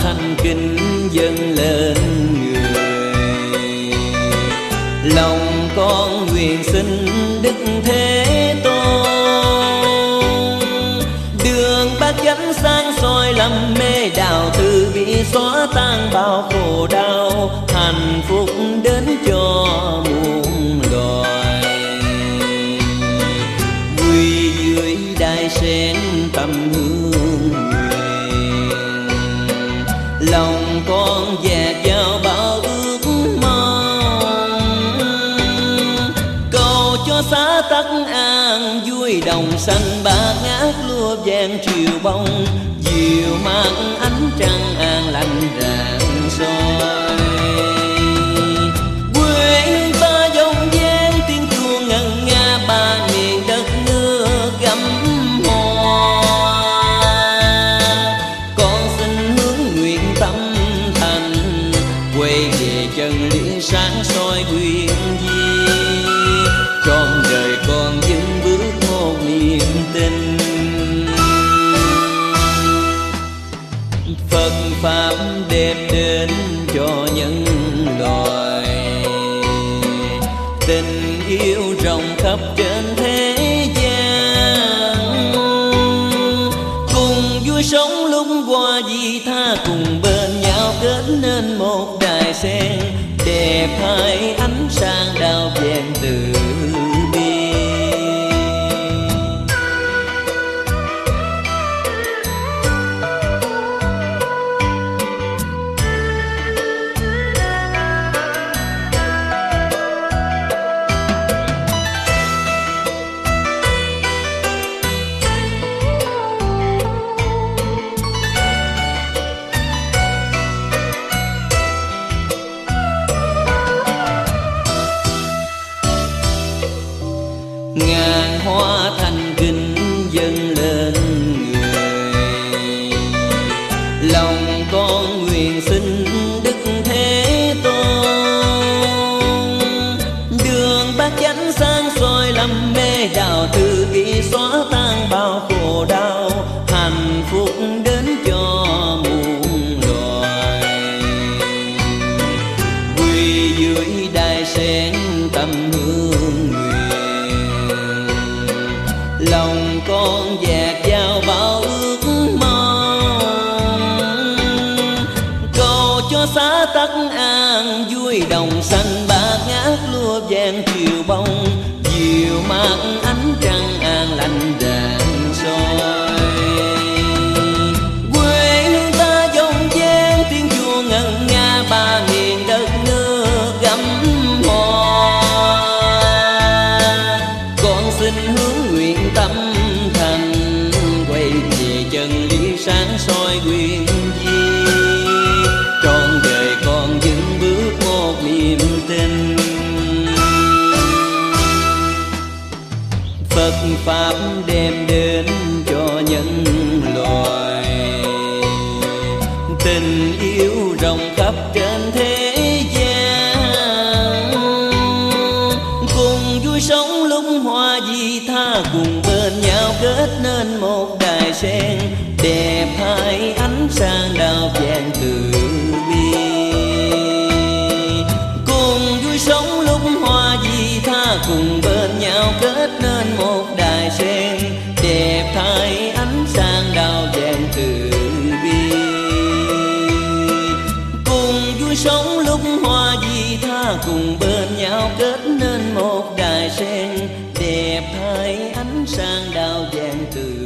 thành kính dâng lên người. Lòng con nguyện xin Đức Thế Tôn, đường bát chánh sáng soi lầm mê đạo, từ bi xóa tan bao khổ đau, hạnh phúc đến cho muôn loài. Quy dưới đài sen tâm hương nguyện, lòng con dạt vào bao ước mong, cầu cho xã tắc an vui đồng xanh bát ngát lúa vàng triều bông, dịu mát ánh trăng an lành rạng soi. Quê hương ta dòng dáng tiếng chuông ngân nga, ba miền đất nước gấm hoa. Con xin hướng nguyện tâm thành, quay về chân lý sáng soi quyền di, trọn đời con vững bước một niềm tin. Phật pháp đem đến cho nhân loại, tình yêu rộng khắp trên thế gian. Cùng vui sống lúc qua di tha, cùng bên nhau kết nên một đài sen, đẹp hai ánh sáng đào vàng từ bi. Ngàn hoa thành kính dâng lên người, lòng con nguyện xin Đức Thế Tôn, đường bát chánh sáng soi lầm mê đạo, từ bi xóa tan bao khổ đau, hạnh phúc đến cho muôn loài. Quy dưới đài sen tâm hương nguyện, lòng con dạt vào bao ước mong, cầu cho xã tắc an vui đồng xanh bát ngát lúa vàng triều bông, dịu mát ánh trăng an lành rạng soi. Quê hương ta dòng dáng tiếng chuông ngân nga, ba miền đất nước gấm hoa. Con xin hướng nguyện tâm thành, quay về chân lý sáng soi quyền di, trọn đời con vững bước một niềm tin. Phật pháp đem đến cho nhân loại, tình yêu rộng khắp trên thế gian. Cùng vui sống lúc hoa di tha, cùng bên nhau kết nên một đài sen, đẹp hai ánh sáng đào vàng từ bi. Cùng vui sống lúc hoa di tha, cùng bên nhau kết nên một đài sen, đẹp hai ánh sáng đào vàng từ bi. Cùng vui sống lúc hoa di tha, cùng bên nhau kết nên một đài sen, đẹp hai ánh sáng đào vàng từ